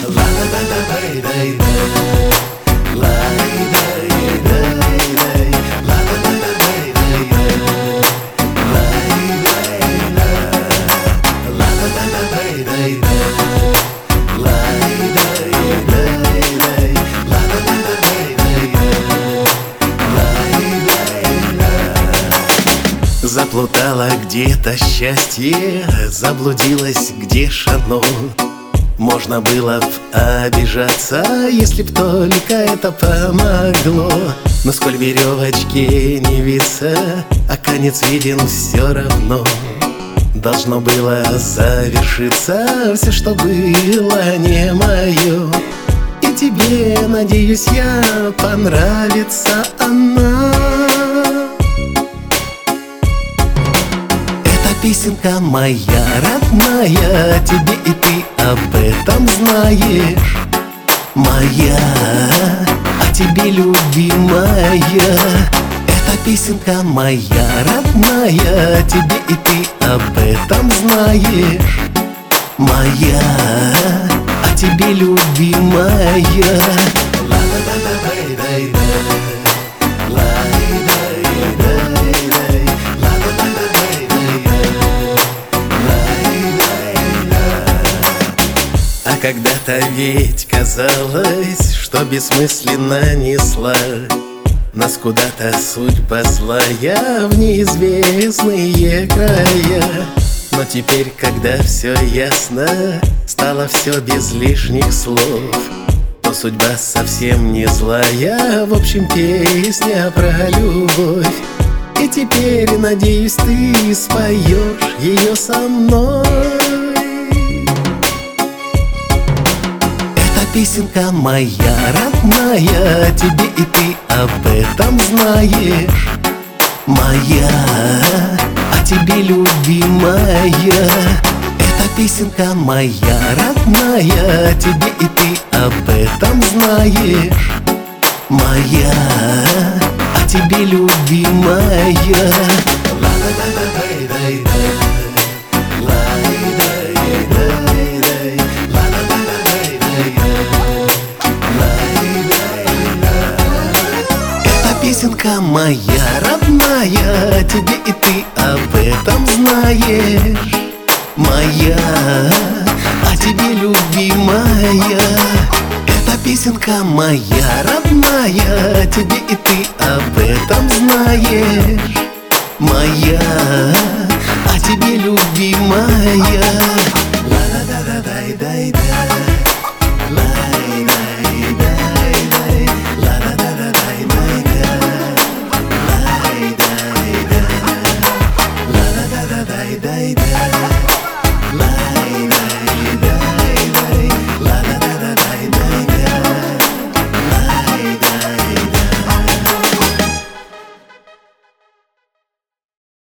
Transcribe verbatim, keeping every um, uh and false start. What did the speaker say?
Заплутала где-то счастье, заблудилась где ж оно. Можно было б обижаться, если б только это помогло. Но сколь веревочки не виться, а конец виден все равно. Должно было завершиться все, что было не мое. И тебе, надеюсь я, понравится она. Песенка моя родная, тебе и ты об этом знаешь. Моя, а тебе любимая. Эта песенка моя родная, тебе и ты об этом знаешь. Моя, а тебе любимая. Когда-то ведь казалось, что бессмысленно несла нас куда-то судьба злая в неизвестные края. Но теперь, когда все ясно, стало все без лишних слов, то судьба совсем не злая, в общем, песня про любовь. И теперь, надеюсь, ты споешь ее со мной. Песенка моя родная, тебе и ты об этом знаешь. Моя, а тебе любимая. Эта песенка моя родная, тебе и ты об этом знаешь. Моя, а тебе любимая. Песенка моя родная, тебе и ты об этом знаешь. Моя, а тебе любимая. Эта песенка моя родная, тебе и ты об этом знаешь. Моя, а тебе любимая. Ла-да-да-да-дай-дай-дай.